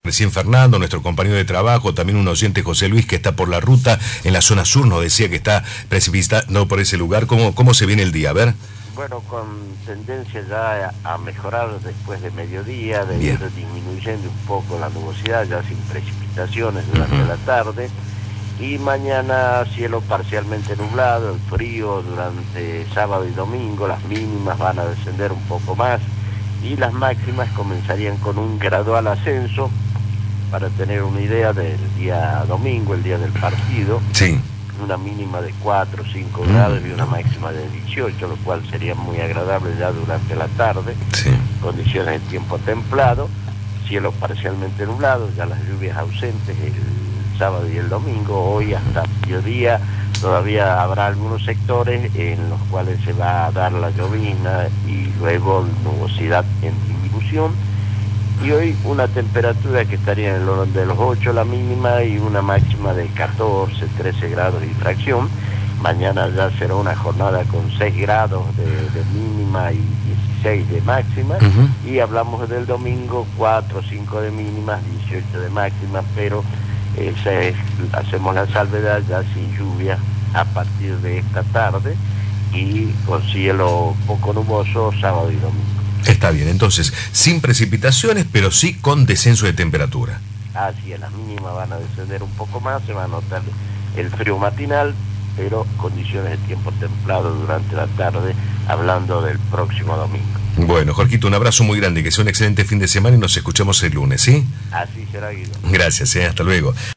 recién Fernando, nuestro compañero de trabajo, también un oyente José Luis que está por la ruta en la zona sur, nos decía que está precipitando por ese lugar. ¿Cómo se viene el día? A ver. Bueno, con tendencia ya a mejorar después de mediodía, de ir disminuyendo un poco la nubosidad, ya sin precipitaciones durante la tarde. Y mañana cielo parcialmente nublado, el frío durante sábado y domingo, las mínimas van a descender un poco más y las máximas comenzarían con un gradual ascenso para tener una idea del día domingo, el día del partido. Sí. Una mínima de 4 o 5 grados y una máxima de 18, lo cual sería muy agradable ya durante la tarde. Sí. Condiciones de tiempo templado, cielo parcialmente nublado, ya las lluvias ausentes el sábado y el domingo. Hoy hasta mediodía todavía habrá algunos sectores en los cuales se va a dar la llovizna y luego nubosidad en disminución. Y hoy una temperatura que estaría en el orden de los 8 la mínima y una máxima de 14, 13 grados de fracción. Mañana ya será una jornada con 6 grados de mínima y 16 de máxima. Y hablamos del domingo, 4, 5 de mínima, 18 de máxima, pero hacemos la salvedad ya sin lluvia a partir de esta tarde y con cielo poco nuboso sábado y domingo. Está bien, entonces, sin precipitaciones, pero sí con descenso de temperatura. Así es, las mínimas van a descender un poco más, se va a notar el frío matinal, pero condiciones de tiempo templado durante la tarde, hablando del próximo domingo. Bueno, Jorgito, un abrazo muy grande, que sea un excelente fin de semana y nos escuchamos el lunes, ¿sí? Así será, Guido. Gracias, hasta luego.